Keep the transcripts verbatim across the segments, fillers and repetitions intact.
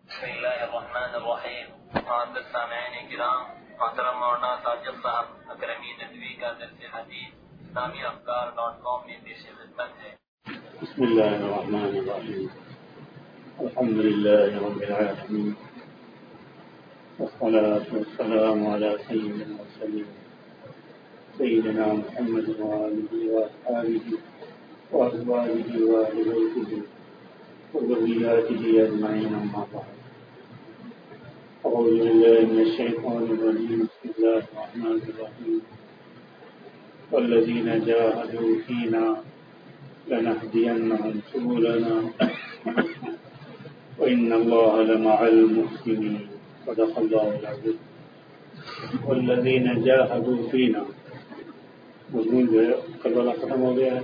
بسم اللہ الرحمن الرحیم. معزز سامعین کرام، محترم مولانا ساجد صاحب اکرمی ندوی کا درس حدیث اسلامی افکار ڈاٹ کام میں پیش خدمت ہے. بسم اللہ الرحمن الرحیم. الحمد للہ رب العالمین، والصلاة والسلام علی سید المرسلین سیدنا محمد وآلہ وأصحابہ وأزواجہ وأہل بیتہ وذریاتہ اجمعین، اما بعد. اعوذ باللہ من الشیطان الرجیم. بسم اللہ الرحمن الرحیم. والذین جاہدوا فینا لنهدینہم سبلنا وإن اللہ لمع المحسنین. صدق اللہ العظیم. والذین جاہدوا فینا، مضمون جو ہے کل والا ختم ہو گیا ہے.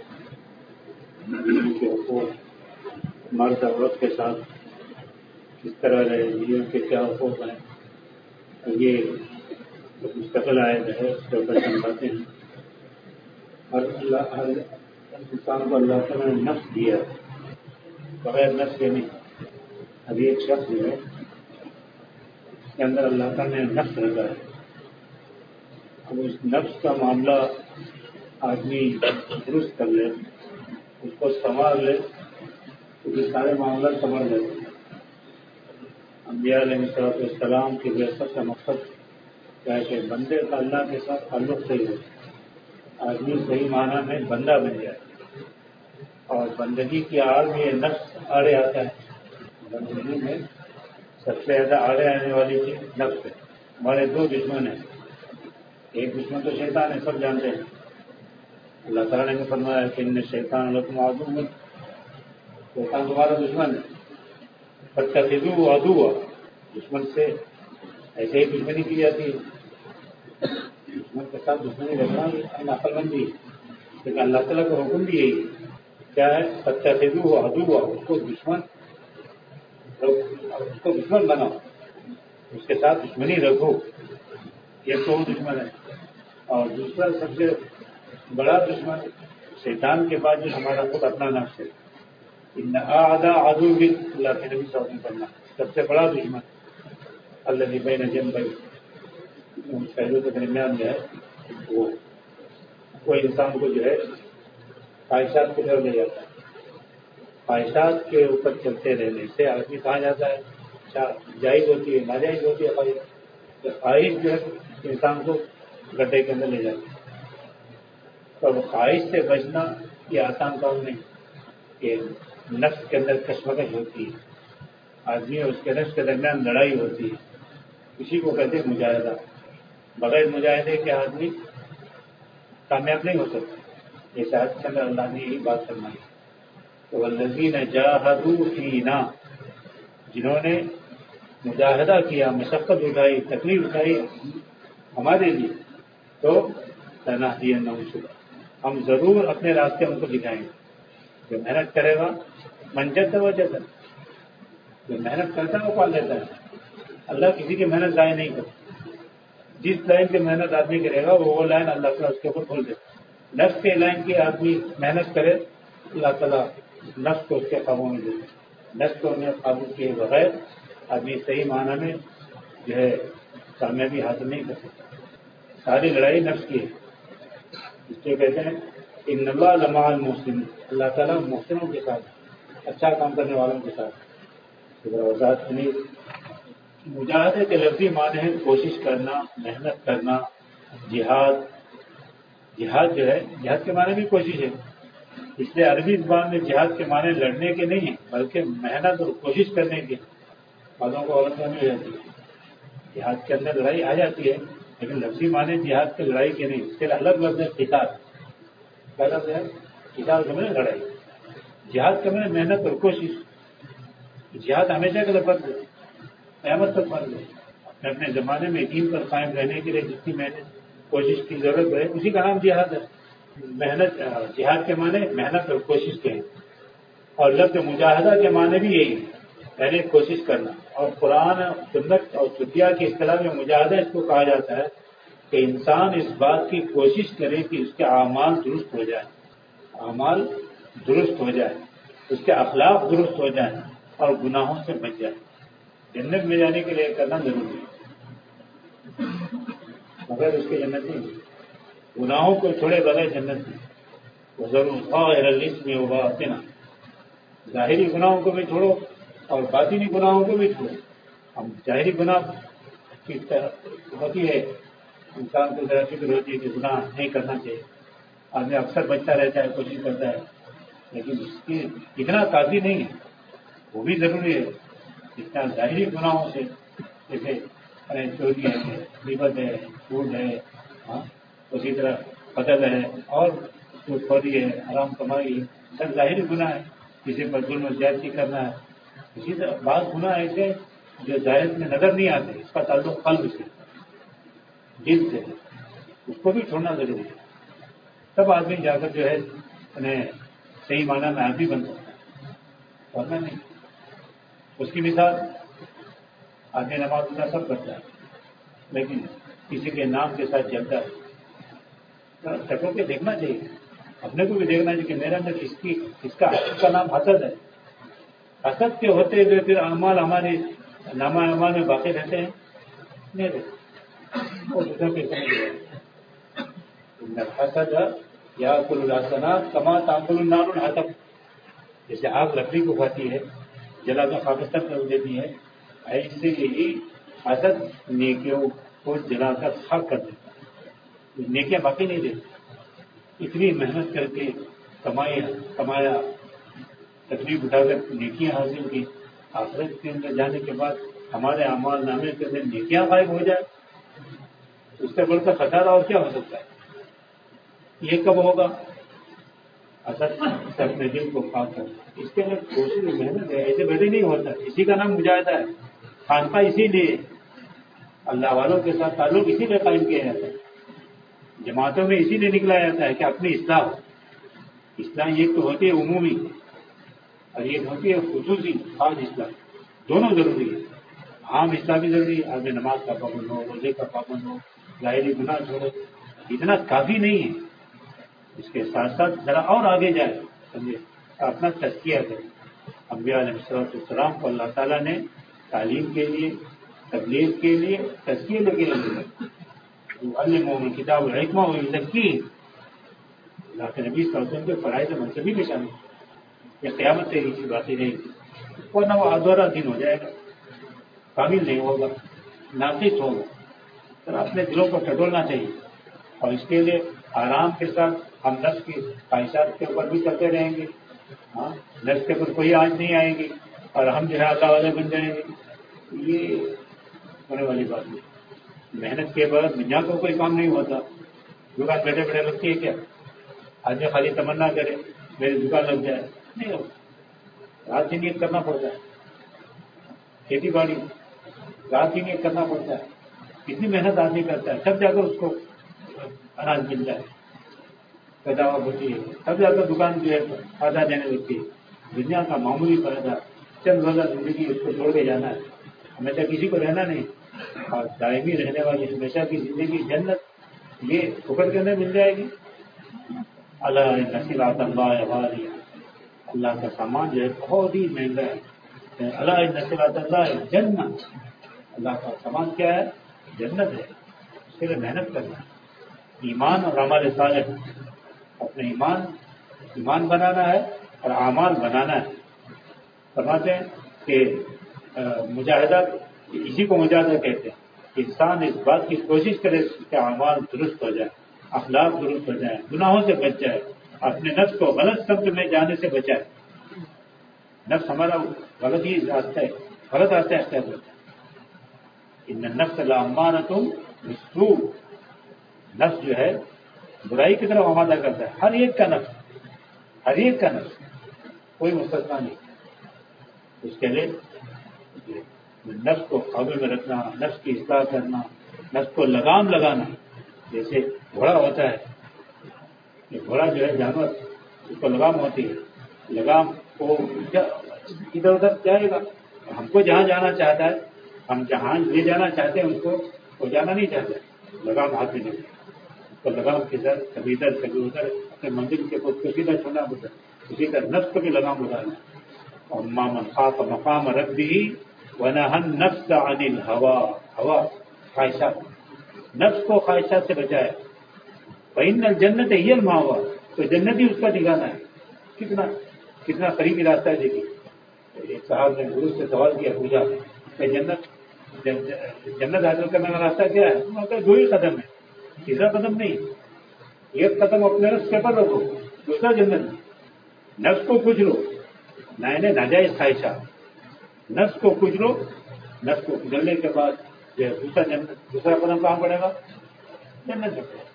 بیوی کے حقوق، مرد عورت کے ساتھ کس طرح رہے، بیوی کے کیا حقوق ہیں، یہ مستقل آیت ہے، اس کے اوپر سمجھاتے ہیں. ہر اللہ ہر انسان کو اللہ تعالیٰ نے نفس دیا ہے، بغیر نفس کے نہیں. ابھی ایک شخص جو ہے اس کے اندر اللہ تعالیٰ نے نفس رکھا ہے. اب اس نفس کا معاملہ آدمی درست کر لے، اس کو سنوار لے تو یہ سارے معاملات سنبھل جاتے ہیں. انبیاء علیہ السلام کی بعثت کا مقصد کیا ہے کہ بندے کا اللہ کے ساتھ تعلق صحیح ہو، آدمی صحیح معنی میں بندہ بن جائے. اور بندگی کی آڑ میں یہ نفس آڑے آتا ہے. بندگی میں سب سے زیادہ آڑے آنے والی چیز نفس ہے. ہمارے دو دشمن ہیں، ایک دشمن تو شیطان ہے، سب جانتے ہیں. اللہ تعالیٰ نے فرمایا کہ ان شیطان لکم عدو، شیطان تمہارا دشمن ہے. فاتخذوه عدوا، دشمن سے ایسے ہی دشمنی کی جاتی ہے. دشمن کے ساتھ دشمنی رکھنا عقل مندی ہے، لیکن اللہ تعالیٰ کا حکم بھی یہی ہے. کیا ہے؟ فاتخذوه عدوا، اس کو دشمن اس کو دشمن بناؤ، اس کے ساتھ دشمنی رکھو. یہ تو دشمن ہے. اور دوسرا سب سے بڑا دشمن شیطان کے بعد جو ہمارا خود اپنا نفس ہے. ان اعداء عدو بھی اللہ کے نبی صلی اللہ علیہ وسلم کرنا سب سے بڑا دشمن الذی بین جنبیہ، ان پہلو کے درمیان جو ہے وہ کوئی انسان کو جو ہے خواہشات کی طرف لے جاتا ہے. خواہشات کے اوپر چلتے رہنے سے آدمی کہاں جاتا ہے؟ جائز ہوتی ہے، ناجائز ہوتی ہے. خواہش خواہش جو ہے انسان کو گڈھے کے اندر لے جاتی ہے. تو خواہش سے بچنا یہ آسان کام نہیں کہ نفس کے اندر کشمکش ہوتی ہے، آدمی اور اس کے نفس کے درمیان لڑائی ہوتی ہے. اسی کو کہتے ہیں مجاہدہ. بغیر مجاہدے کے آدمی کامیاب نہیں ہو سکتا. یہ شاید کے اندر اللہ نے یہی بات فرمائی. تو والذین جاہدوا فینا، جنہوں نے مجاہدہ کیا، مشقت اٹھائی، تکلیف اٹھائی ہمارے لیے، تو لنہدینہم سبلنا، ہم ضرور اپنے راستے ان کو دکھائیں گے. جو محنت کرے گا من جد وجد، جو محنت کرتا ہے وہ پا لیتا ہے. اللہ کسی کی محنت ضائع نہیں کرتا. جس لائن کی محنت آدمی کرے گا وہ لائن اللہ تعالیٰ اس کے اوپر کھول دیتا. نفس کے لائن کی آدمی محنت کرے، اللہ تعالیٰ نفس کو اس کے قابو میں دیتا. نفس کو انہیں قابو کیے بغیر آدمی صحیح معنی میں جو ہے کامیابی حاصل نہیں کر سکتا. ساری لڑائی نفس کی ہے. اس لیے کہتے ہیں ان اللہ لمع المحسنین، اللہ تعالیٰ محسنوں کے ساتھ، اچھا کام کرنے والوں کے ساتھ. وضاحت نہیں. مجاہدے کے لفظی معنی ہے کوشش کرنا، محنت کرنا. جہاد جہاد جو ہے، جہاد کے معنی بھی کوشش ہے. اس لیے عربی زبان میں جہاد کے معنی لڑنے کے نہیں ہیں بلکہ محنت اور کوشش کرنے کے. بعضوں کو غلط فہمی ہو جاتی ہے. جہاد کے اندر لڑائی آ جاتی ہے لیکن لفظی معنی جہاد کے لڑائی کے نہیں. اس کے الگ لفظ ہے قتال. کیا لفظ ہے؟ قتال کے معنی لڑائی. جہاد کے معنی محنت اور کوشش. جہاد ہمیشہ کے لفظ ہے، قیامت تک فرض ہے. اپنے اپنے زمانے میں دین پر قائم رہنے کے لیے جتنی محنت کوشش کی ضرورت ہے اسی کا نام جہاد ہے. محنت جہاد کے معنی محنت اور کوشش کے ہیں. اور لفظ مجاہدہ کے معنی بھی یہی ہے، یعنی کوشش کرنا. اور قرآن سنت اور شریعہ کی اصطلاح میں مجاہدہ اس کو کہا جاتا ہے کہ انسان اس بات کی کوشش کرے کہ اس کے اعمال درست ہو جائیں، اعمال درست ہو جائے، اس کے اخلاق درست ہو جائیں اور گناہوں سے بچ جائے. جنت میں جانے کے لیے کرنا ضروری ہے، مگر اس کے جنت نہیں، گناہوں کو چھوڑے بغیر جنت نہیں. وہ ضرور ظاہر الاسم و باطنہ، ظاہری گناہوں کو بھی چھوڑو اور باطنی گناہوں کو بھی چھوڑو. ہم ظاہری گناہ کی طرح ہوتی ہے، انسان کو ذرا فکر ہوتی ہے کہ گناہ نہیں کرنا چاہیے، آدمی اکثر بچتا رہتا ہے، کوشش کرتا ہے، لیکن اس کی اتنا کافی نہیں ہے. وہ بھی ضروری ہے جتنا ظاہری گناہوں سے، جیسے چوری ہے، غیبت ہے، جھوٹ ہے، ہاں اسی طرح قتل ہے اور سود خوری ہے، حرام کمائی ہے، سب ظاہری گناہ ہے. کسی پر ظلم و زیادتی کرنا ہے. اسی طرح بعض گناہ ایسے جو ظاہر میں نظر نہیں آتے، اس کا تعلق قلب سے، دل سے، اس کو بھی چھوڑنا ضروری ہے. تب آدمی جا کر جو ہے انہیں صحیح معنی میں آدمی بن سکتا ہے، ورنہ نہیں. اس کی مثال آدمی نماز اللہ سب کرتا ہے لیکن کسی کے نام کے ساتھ چلتا ہے. ٹکو کے دیکھنا چاہیے، اپنے کو بھی دیکھنا چاہیے کہ میرے اندر کس کی کس کا اس کا نام حسد ہے. حسد کے ہوتے ہوئے پھر اعمال ہمارے نامہ اعمال میں باقی رہتے ہیں نہیں رہتے، وہ دوسروں کے سمجھ حسد یا کل الحسنات کما تاکل النار الحطب، جیسے آگ لکڑی کو کھاتی ہے، جلا کر خاکستر کر دیتی ہے، ایسے ہی حسد نیکیوں کو جلا کر خاک کر دیتا ہے، نیکیاں باقی نہیں دیتی. اتنی محنت کر کے کمایا کمایا تکلیف اٹھا کر نیکیاں حاصل کی، آخرت کے اندر جانے کے بعد ہمارے اعمال نامے کے اندر نیکیاں غائب ہو جائے، اس سے بڑھ کر خسارہ اور کیا ہو سکتا ہے؟ یہ کب ہوگا؟ اصل سے اپنے دل کو خاک کر، اس کے اندر کوشش محنت ہے، ایسے بیٹھے نہیں ہوتا. اسی کا نام مجاہدہ ہے. خانقاہ اسی لیے اللہ والوں کے ساتھ تعلق اسی لیے قائم کیا جاتا ہے، جماعتوں میں اسی لیے نکلا جاتا ہے کہ اپنی اصلاح ہو. اصلاح ایک تو ہوتی ہے عمومی اور ایک ہوتی ہے خصوصی خاص اصلاح، دونوں ضروری ہے. عام اصلاح بھی ضروری ہے، آدمی نماز کا پابند ہو، روزے کا پابند ہو، ظاہری گناہ چھوڑے، اتنا کافی نہیں ہے. اس کے ساتھ ساتھ ذرا اور آگے جائے، سمجھے، اپنا تزکیہ کرے. انبیاء علیہ السلام کو اللہ تعالیٰ نے تعلیم کے لیے، تبلیغ کے لیے، تزکیے لے کے لیے علمهم الکتاب والحکمہ ویزکیہم، اللہ کے نبی صلی اللہ علیہ وسلم کے فرائض منصبی میں شامل. یہ قیامت تک اسی باقی رہے گی، ورنہ وہ ادھورا دین ہو جائے گا، کامل نہیں ہوگا، ناقص ہوگا. تو اپنے دلوں کو ٹٹولنا چاہیے اور اس کے لیے آرام کے ساتھ ہم نفس کی خواہشات کے اوپر بھی کرتے رہیں گے. ہاں نفس کے اوپر کوئی آنچ نہیں آئے گی اور ہم جو ہے اللہ والے بن جائیں گے، یہ ہونے والی بات نہیں. محنت کے بعد دنیا کو کوئی کام نہیں ہوتا. دکان بیٹھے بیٹھے لگتی ہے کیا؟ آدمی خالی تمنا کرے میری دکان لگ جائے، نہیں ہوتا. رات دن نیت کرنا پڑتا ہے، کھیتی باڑی رات دن نیت کرنا پڑتا ہے، کتنی محنت آدمی کرتا ہے، تب جا کر اس کو اناج ملتا ہے، پیداوار ہوتی ہے، تب جا کر دکان جو ہے فائدہ دینے لگتی ہے. دنیا کا معمولی فائدہ چند روزہ زندگی اس کو چھوڑ کے جانا ہے، ہمیشہ کسی کو رہنا نہیں. اور دائمی رہنے والی ہمیشہ کی زندگی جنت، یہ پکڑ کے اندر مل جائے گی. اللہ نصیرات اللہ والی، اللہ کا سامان جو ہے بہت ہی مہنگا ہے. اللہ نصیرات اللہ جنت، اللہ کا سامان کیا ہے؟ جنت ہے. اس کے لیے محنت کرنا، ایمان اور اعمال صالح، اپنے ایمان ایمان بنانا ہے اور اعمال بنانا ہے. فرماتے ہیں کہ مجاہدہ، اسی کو مجاہدہ کہتے ہیں. انسان اس بات کی کوشش کرے کہ اعمال درست ہو جائے، اخلاق درست ہو جائے، گناہوں سے بچ جائے، اپنے نفس کو غلط سمت میں جانے سے بچائے. نفس ہمارا غلط ہی راستہ ہے، غلط راستہ اختیار کرتا ہے. ان النفس لامارۃ بالسوء، نفس جو ہے برائی کی طرف آمادہ کرتا ہے. ہر ایک کا نفس، ہر ایک کا نفس، کوئی مستثنا نہیں. اس کے لیے نفس کو قابو میں رکھنا، نفس کی اصلاح کرنا، نفس کو لگام لگانا. جیسے گھوڑا ہوتا ہے، یہ گھوڑا جو ہے جانور، اس کو لگام ہوتی ہے، لگام کو ادھر ادھر جائے گا. ہم کو جہاں جانا چاہتا ہے، ہم جہاں لے جانا چاہتے ہیں اس کو، وہ جانا نہیں چاہتا، لگام ہاتھ میں نہیں. اس کو لگام کے ساتھ کبھی ادھر کبھی ادھر اپنے منزل کے خود کو سیدھا چھوڑنا پڑتا ہے. اسی طرح نفس کو بھی لگام اٹھانا. اور مامن خاف مقام ربہ وَنَهَى النَّفْسَ عَنِ الْهَوَىٰ، ہوا خواہشات، نفس کو خواہشات سے بچائے. فَإِنَّ الْجَنَّةَ هِيَ الْمَأْوَىٰ، تو جنت ہی اس کا ٹھکانہ ہے. کتنا کتنا قریبی راستہ ہے. دیکھیے ایک صاحب نے گرو سے سوال کیا، پوچھا کہ جنت جنت حاصل کرنے کا راستہ کیا ہے؟ انہوں نے کہا دو ہی قدم ہے، تیسرا قدم نہیں. ایک قدم اپنے نفس کے پر رکھو، دوسرا جنت. نفس کو کچھ لو، نئے نئے ناجائز خواہشات، نفس کو کچھ لو. نفس کو کچلنے کے بعد جو دوسرا جنت دوسرا قدم کہاں پڑے گا؟ جنت میں پڑے گا.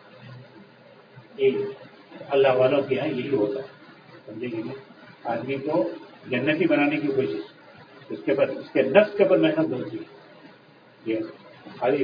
یہ اللہ والوں کے یہاں یہی ہوتا ہے. سمجھے گی آدمی کو جنتی بنانے کی کوشش، اس کے پر اس کے نفس کے پر محنت ہوتی ہے. یہ خالی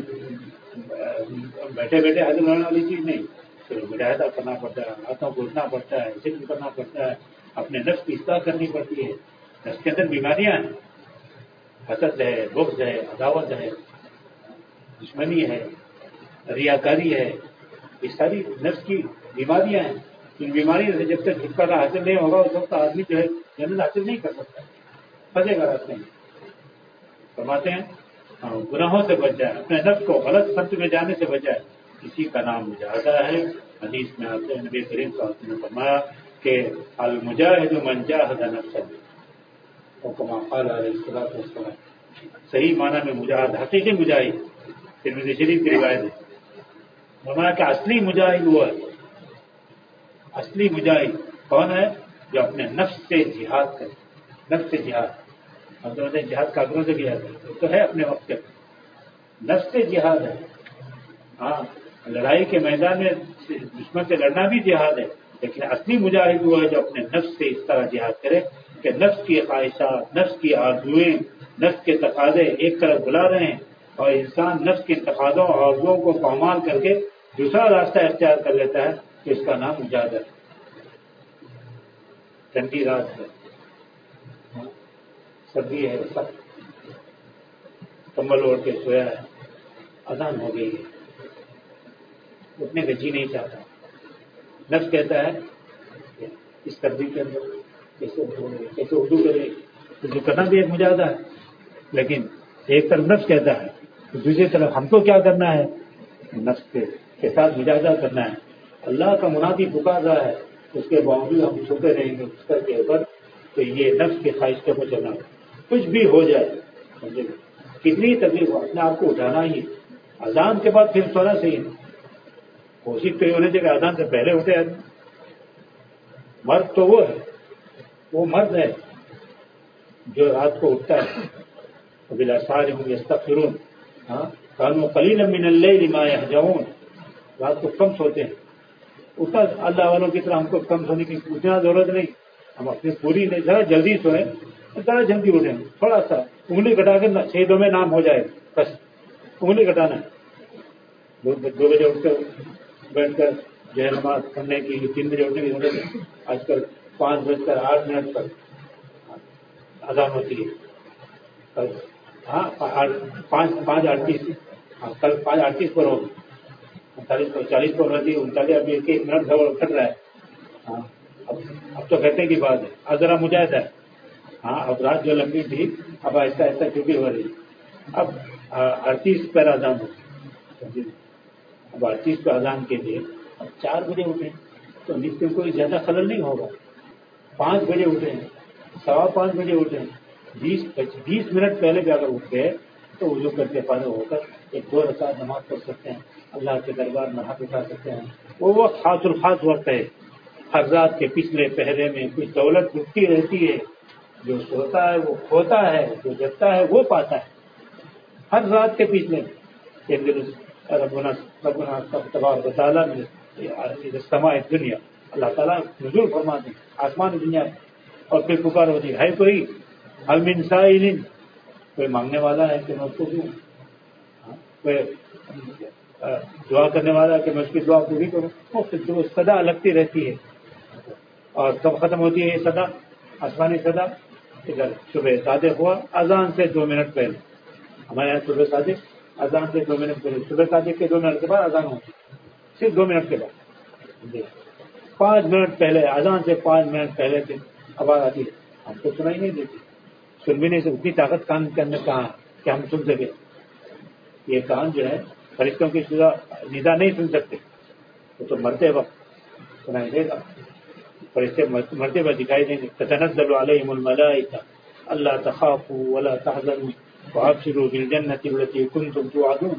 بیٹھے بیٹھے حاصل ہونے والی چیز نہیں. پھر مجاہدہ کرنا پڑتا ہے، ہاتھوں کو اٹھنا پڑتا ہے، ذکر کرنا پڑتا ہے، اپنے نفس کی اصلاح کرنی پڑتی ہے. نفس کے اندر بیماریاں ہیں، حسد ہے، بغض ہے، عداوت ہے، دشمنی ہے، ریاکاری ہے. یہ ساری نفس کی بیماریاں ہیں. ان بیماریوں سے جب تک چھٹکارا حاصل نہیں ہوگا اس وقت آدمی جو ہے جنت حاصل نہیں کر سکتا، پھنسے گا راستے میں. فرماتے ہیں گناہوں سے بچ جائے، اپنے نفس کو غلط سمت میں جانے سے بچائے، اسی کا نام مجاہدہ ہے. حدیث میں آتے ہیں نبی کریم صلی اللہ علیہ وسلم نے فرمایا کہ المجاہد من جاہد نفسہ، اور کما قال علیہ الصلوۃ والسلام. صحیح معنی میں مجاہد، حقیقی مجاہد. ترمذی شریف کی روایت ہے. فرمایا کہ اصلی مجاہد وہ ہے، اصلی مجاہد کون ہے؟ جو اپنے نفس سے جہاد کرے. نفس سے جہاد، ہم تو کہتے ہیں جہاد کافروں سے کیا ہے، تو ہے اپنے وقت کے نفس سے جہاد ہے. ہاں لڑائی کے میدان میں دشمن سے لڑنا بھی جہاد ہے، لیکن اصلی مجاہد وہ ہے جو اپنے نفس سے اس طرح جہاد کرے کہ نفس کی خواہشات، نفس کی آرزوئیں، نفس کے تقاضے ایک طرف بلا رہے ہیں، اور انسان نفس کے تقاضوں اور آرزوؤں کو پامال کر کے دوسرا راستہ اختیار کر لیتا ہے تو اس کا نام مجاہدہ ہے. ٹھنڈی رات ہے، سردی ہے، سخت کمبل اوڑھ کے سویا ہے، اذان ہو گئی ہے، اٹھنے کا جی نہیں چاہتا. نفس کہتا ہے اس سردی کے اندر کیسے کیسے اردو کرے. اردو کرنا بھی ایک مجاہدہ ہے، لیکن ایک طرف نفس کہتا ہے، دوسری طرف ہم کو کیا کرنا ہے؟ نفس کے ساتھ مجاہدہ کرنا ہے. اللہ کا منادی پکار رہا ہے، اس کے باوجود ہم چھپے رہیں گے اس کے اوپر. تو یہ نفس کی خواہش کے اوپر چلنا ہے. کچھ بھی ہو جائے، سمجھے کتنی تکلیف ہو، اپنے آپ کو اٹھانا ہی. اذان کے بعد پھر سونا صحیح ہے. کوشش تو یہ ہونی چاہیے کہ اذان سے پہلے اٹھے آدمی. مرد تو وہ ہے، وہ مرد ہے جو رات کو اٹھتا ہے. وبالاسحار هم يستغفرون، ہاں كانوا قليلا من الليل ما يهجعون. رات کو کم سوتے ہیں. اٹھا اللہ والوں کی طرح ہم کو کم سونے کی اتنا ضرورت نہیں. ہم اپنی پوری نہیں، ذرا جلدی سوئیں، ذرا جلدی اٹھیں. تھوڑا سا انگلی کٹا کے چھ دو میں نام ہو جائے، بس انگلی کٹانا ہے. دو بجے اٹھ کر بیٹھ کر جو ہے نماز پڑھنے کی، تین بجے اٹھنے کی ضرورت ہے. آج کل پانچ بج کر آٹھ منٹ پر اذان ہوتی ہے. ہاں پانچ پانچ اڑتیس، ہاں کل پانچ اڑتیس پر ہوگی، انتالیس پر چالیس پر رہتی ہے، انتالیس ابھی ایک ایک منٹ کٹ رہا ہے. ہاں اب اب تو کہتے کی بات ہے، اب ذرا مجاہدہ ہے. ہاں اب رات جو لمبی تھی اب آہستہ آہستہ چھٹی ہو رہی. اب اڑتیس پر اذان ہوگی. اب اڑتیس پر اذان کے لیے اب چار بجے اٹھیں تو نیند میں کوئی زیادہ خلل نہیں ہوگا. پانچ بجے اٹھیں، سوا پانچ بجے اٹھیں، بیس بیس منٹ پہلے بھی اگر اٹھ گئے تو وضو کر کے فارغ ہو کر ایک دو رکعت نماز پڑھ سکتے ہیں، اللہ کے دربار میں ہاتھ اٹھا سکتے ہیں. وہ وقت خاص الخاص وقت ہے. ہر رات کے پچھلے پہرے میں کچھ دولت لٹتی رہتی ہے. جو سوتا ہے وہ کھوتا ہے، جو جگتا ہے وہ پاتا ہے. ہر رات کے پچھلے ایک دن ربنا ربنا تبارک و تعالیٰ نے سماع دنیا، اللہ تعالیٰ نزول فرماتے ہیں آسمان دنیا میں، اور پھر پکار ہوتی ہے کوئی حل من سائل، کوئی مانگنے والا ہے کہ میں اس کو دوں، کوئی دعا کرنے والا ہے کہ میں اس کی دعا پوری کروں. وہ صدا لگتی رہتی ہے. اور کب ختم ہوتی ہے یہ صدا، آسمانی صدا؟ ادھر صبح صادق ہوا اذان سے دو منٹ پہلے. ہمارے یہاں صبح صادق اذان سے دو منٹ پہلے، صبح صادق کے دو منٹ کے بعد اذان ہوتی ہے، صرف دو منٹ کے بعد. پانچ منٹ پہلے اذان سے پانچ منٹ پہلے سے آواز آتی ہے، ہم کو سنائی نہیں دیتی. سن بھی نہیں سکتے. اتنی طاقت کان کے اندر کہاں کہ ہم سن سکے. یہ کان جو ہے فرشتوں کی ندا نہیں سن سکتے, وہ تو مرتے وقت سنائی دے گا. فرشتے مرتے وقت دکھائی دیں گے. تتنزل علیہم الملائکہ اللہ تخافوا ولا تحزنوا وابشروا بالجنۃ التي کنتم توعدون.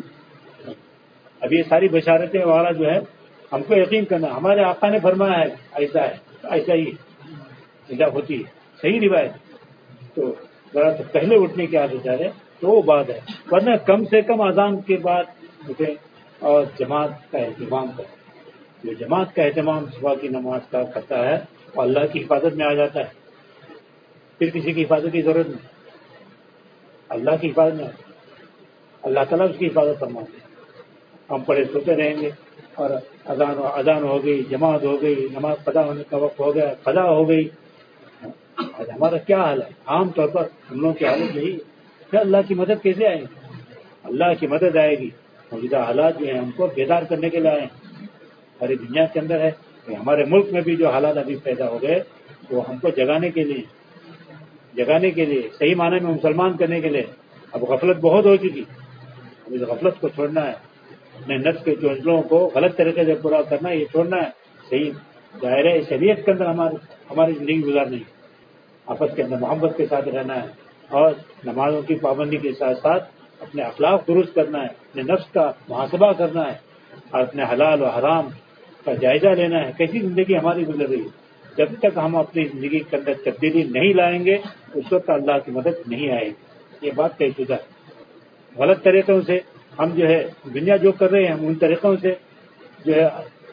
اب یہ ساری بشارتیں والا جو ہے ہم کو یقین کرنا. ہمارے آقا نے فرمایا ہے ایسا ہے, ایسا ہی ندا ہوتی ہے, صحیح روایت. تو ذرا تو پہلے اٹھنے کی عادت ہے تو وہ بات ہے, ورنہ کم سے کم اذان کے بعد اٹھے اور جماعت کا اہتمام کرے. جو جماعت کا اہتمام صبح کی نماز کا کرتا ہے وہ اللہ کی حفاظت میں آ جاتا ہے. پھر کسی کی حفاظت کی ضرورت نہیں, اللہ کی حفاظت میں آتا ہے. اللہ تعالیٰ اس کی حفاظت فرماتے ہیں. ہم پڑھے سوتے رہیں گے اور اذان اذان ہو گئی, جماعت ہو گئی, نماز قضا ہونے کا وقت ہو گیا, قضا ہو گئی. آج ہمارا کیا حال ہے؟ عام طور پر ہم لوگوں کی حالت یہی ہے کہ اللہ کی مدد کیسے آئے گی؟ اللہ کی مدد آئے گی. موجودہ حالات جو ہیں ہم کو بیدار کرنے کے لیے آئے ہیں. ساری دنیا کے اندر ہے کہ ہمارے ملک میں بھی جو حالات ابھی پیدا ہو گئے وہ ہم کو جگانے کے لیے جگانے کے لیے صحیح معنی میں مسلمان کرنے کے لیے. اب غفلت بہت ہو چکی, اب اس غفلت کو چھوڑنا ہے. اپنے نفس کے چونچلوں کو غلط طریقے سے پورا کرنا ہے, یہ چھوڑنا ہے. صحیح دائرۂ شریعت کے اندر ہماری ہماری زندگی گزارنی ہے. آپس کے اندر محبت کے ساتھ رہنا ہے اور نمازوں کی پابندی کے ساتھ ساتھ اپنے اخلاق درست کرنا ہے. اپنے نفس کا محاسبہ کرنا ہے اور اپنے حلال و حرام کا جائزہ لینا ہے. کیسی زندگی ہماری گزر رہی ہے. جب تک ہم اپنی زندگی کے اندر تبدیلی نہیں لائیں گے اس وقت اللہ کی مدد نہیں آئے گی. یہ بات طے شدہ ہے. غلط طریقوں سے ہم جو ہے دنیا جو کر رہے ہیں ہم ان طریقوں سے جو ہے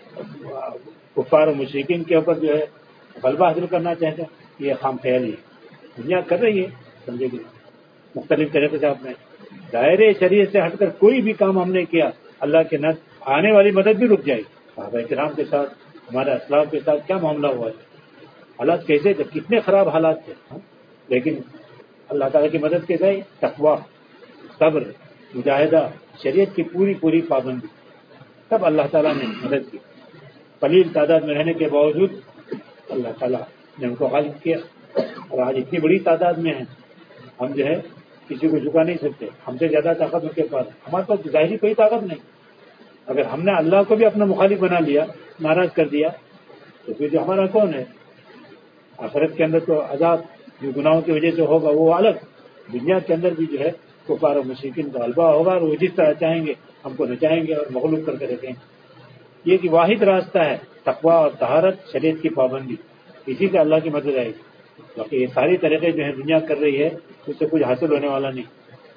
کفار و مشرکین کے اوپر جو ہے غلبہ حاصل کرنا چاہتے ہیں. یہ خام خیالی ہے. دنیا کر رہی ہے سمجھے گی مختلف طریقے سے. اپنے دائرے شریعت سے ہٹ کر کوئی بھی کام ہم نے کیا اللہ کے نزد آنے والی مدد بھی رک جائے گی. صحابہ کرام کے ساتھ ہمارے اسلاف کے ساتھ کیا معاملہ ہوا ہے؟ حالات کیسے تھے, کتنے خراب حالات تھے, لیکن اللہ تعالیٰ کی مدد کے گئے. تقویٰ, صبر, مجاہدہ, شریعت کی پوری پوری پابندی, تب اللہ تعالیٰ نے مدد کی. قلیل تعداد میں رہنے کے باوجود اللہ تعالیٰ نے ان کو غالب کیا. اور آج اتنی بڑی تعداد میں ہیں ہم جو ہے کسی کو جھکا نہیں سکتے. ہم سے زیادہ طاقت ان کے پاس, ہمارے پاس ظاہری کوئی طاقت نہیں. اگر ہم نے اللہ کو بھی اپنا مخالف بنا لیا, ناراض کر دیا, تو پھر جو ہمارا کون ہے؟ آخرت کے اندر تو عذاب جو گناہوں کی وجہ سے ہوگا وہ الگ. دنیا کے اندر بھی جو ہے کفار و مشرکین کا غلبہ ہوگا اور وہ جس طرح چاہیں گے ہم کو نچائیں گے اور مغلوب کر کے رکھیں گے. یہ کہ واحد راستہ ہے تقویٰ اور طہارت, شریعت کی پابندی. اسی سے اللہ کی مدد آئے گی. باقی یہ ساری طریقے جو ہیں دنیا کر رہی ہے اس سے کچھ حاصل ہونے والا نہیں.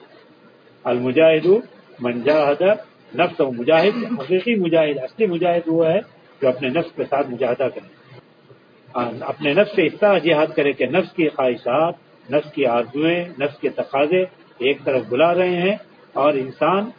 المجاہد من جاہد نفس, و مجاہد حقیقی مجاہد, اصلی مجاہد وہ ہے جو اپنے نفس کے ساتھ مجاہدہ کرے, اپنے نفس سے اصلاح جہاد کرے کہ نفس کی خواہشات, نفس کی آرزوئیں, نفس کے تقاضے ایک طرف بلا رہے ہیں اور انسان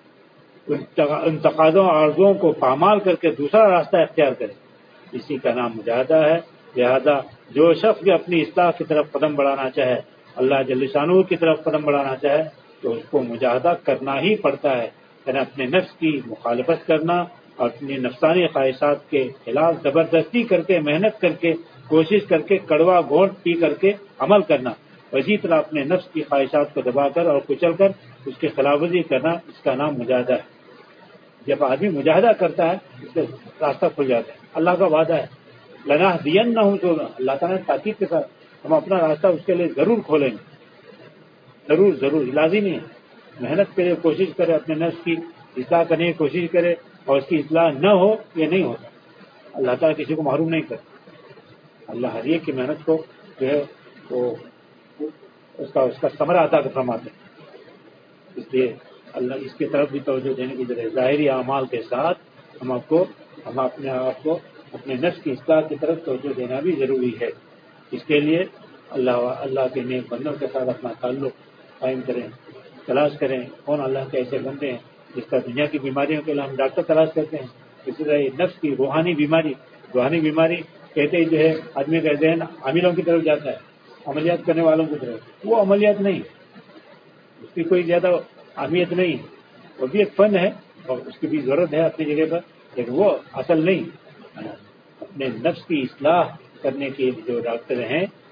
ان تقاضوں اور آرزوؤں کو پامال کر کے دوسرا راستہ اختیار کرے. اسی کا نام مجاہدہ ہے. لہذا جو شخص بھی اپنی اصلاح کی طرف قدم بڑھانا چاہے, اللہ جل شانہ کی طرف قدم بڑھانا چاہے, تو اس کو مجاہدہ کرنا ہی پڑتا ہے. یعنی اپنے نفس کی مخالفت کرنا اور اپنی نفسانی خواہشات کے خلاف زبردستی کر کے, محنت کر کے, کوشش کر کے, کڑوا گھونٹ پی کر کے عمل کرنا. اسی طرح اپنے نفس کی خواہشات کو دبا کر اور کچل کر اس کی خلاف ورزی کرنا, اس کا نام مجاہدہ ہے. جب آدمی مجاہدہ کرتا ہے اس سے راستہ کھل جاتا ہے. اللہ کا وعدہ ہے لنا دین نہ ہوں تو اللہ تعالیٰ نے تاکید کے ساتھ ہم اپنا راستہ اس کے لیے ضرور کھولیں گے. ضرور ضرور لازمی ہے. محنت کرے, کوشش کرے, اپنے نفس کی اصلاح کرنے کی کوشش کرے اور اس کی اصلاح نہ ہو یہ نہیں ہوتا. اللہ تعالیٰ کسی کو محروم نہیں کرتا. اللہ ہر ایک کی محنت کو جو ہے وہ اس کا اس کا ثمرہ عطا فرماتے ہیں. اس لیے اللہ اس کی طرف بھی توجہ دینے کی ضرورت ہے. ظاہری اعمال کے ساتھ ہم آپ کو ہم اپنے آپ کو اپنے نفس کی اصلاح کی طرف توجہ دینا بھی ضروری ہے. اس کے لیے اللہ اللہ کے نیک بندوں کے ساتھ اپنا تعلق قائم کریں, تلاش کریں کون اللہ کے ایسے بندے ہیں جس کا دنیا کی بیماریوں کے لیے ہم ڈاکٹر تلاش کرتے ہیں. اسی طرح یہ نفس کی روحانی بیماری روحانی بیماری کہتے ہی جو ہے آدمی کا ذہن عاملوں کی طرف جاتا ہے, عملیات کرنے والوں کی طرف. وہ عملیات نہیں, اس کی کوئی زیادہ اہمیت نہیں. وہ بھی ایک فن ہے اور اس کی بھی ضرورت ہے اپنی جگہ پر, لیکن وہ اصل نہیں. اپنے نفس کی اصلاح کرنے کے جو ڈاکٹر ہیں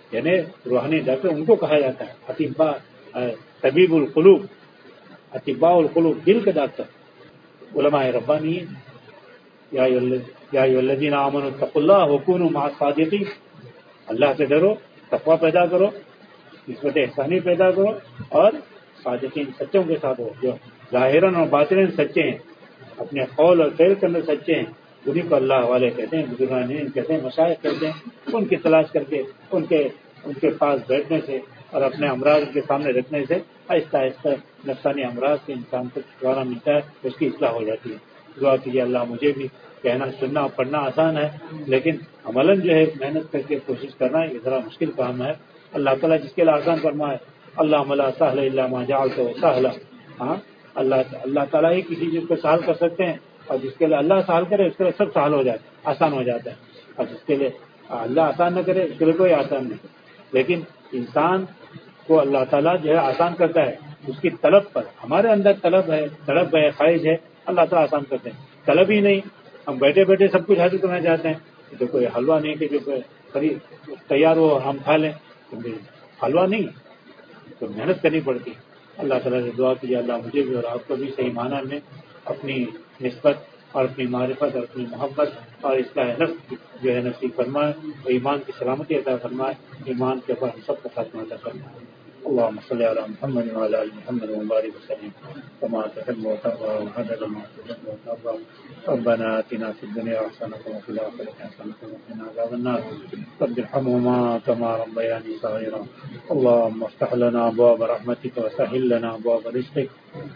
یعنی روحانی ڈاکٹر ان کو کہا جاتا ہے اطباء طبیب القلوب، اطباء القلوب دل کے ڈاکٹر علماء ربانی. یا ایھا الذین آمنوا اتقوا اللہ وکونوا مع الصادقین، اللہ سے ڈرو، تقوی پیدا کرو، نسبت احسانی پیدا کرو، اور صادقین سچوں کے ساتھ ہو، جو ظاہراً اور باطناً سچے ہیں، اپنے قول اور فعل کے اندر سچے ہیں. انہیں کو اللہ والے کہتے ہیں، بزرگان کہتے ہیں، مشائخ کہتے ہیں. ان کی تلاش کر کے ان کے ان کے پاس بیٹھنے سے اور اپنے امراض کے سامنے رکھنے سے آہستہ آہستہ نفسانی امراض سے انسان کو چھٹکارا ملتا ہے، اس کی اصلاح ہو جاتی ہے. دعا کیجیے اللہ مجھے بھی. کہنا سننا پڑھنا آسان ہے، لیکن عملاً جو ہے محنت کر کے کوشش کرنا یہ ذرا مشکل کام ہے. اللہ تعالیٰ جس کے لیے آسان فرمائے، اللہ لا سہل الا ما جعلته سہلا. ہاں اللہ اللہ تعالیٰ ہی کسی چیز کو سہل کر سکتے ہیں، اور جس کے لیے اللہ سہل کرے اس کے لیے سب سہل ہو جاتا ہے، آسان ہو جاتا ہے. اور جس کے لیے اللہ آسان نہ کرے اس کے لیے کوئی آسان نہیں. لیکن انسان کو اللہ تعالیٰ جو ہے آسان کرتا ہے اس کی طلب پر. ہمارے اندر طلب ہے، طلب ہے، خواہش ہے، اللہ تعالیٰ آسان کرتے ہیں. طلب ہی نہیں، ہم بیٹھے بیٹھے سب کچھ حاصل کرنا چاہتے ہیں. جو کوئی حلوہ نہیں کہ جو خرید تیار ہو ہم کھا لیں، حلوہ نہیں، تو محنت کرنی پڑتی. اللہ تعالیٰ سے دعا کیجیے اللہ مجھے بھی اور آپ کو بھی صحیح معنی میں اپنی نسبت اور اپنی معرفت اور اپنی محبت اور اصلاح نفس جو ہے نصیب فرمائے، اور ایمان کی سلامتی عطا فرمائے. ایمان کے اوپر ہم سب کا خاتمہ عطا فرمائے. اللهم صل على محمد وعلى ال محمد وبارك وسلم كما تحب وترضى وعدد ما تحب وترضى. ربنا آتنا في الدنيا حسنة وفي الآخرة حسنة وقنا عذاب النار. رب ارحمهما كما ربياني صغيرا. اللهم افتح لنا أبواب رحمتك وسهل لنا أبواب رزقك.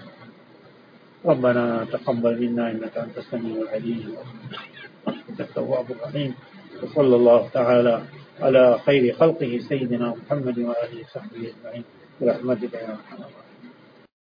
ربنا تقبل منا إنك أنت السميع العليم وأنت التواب الرحيم. وصلى الله تعالى على خير خلقه سيدنا محمد وآله وصحبه أجمعين برحمتك يا أرحم الراحمين.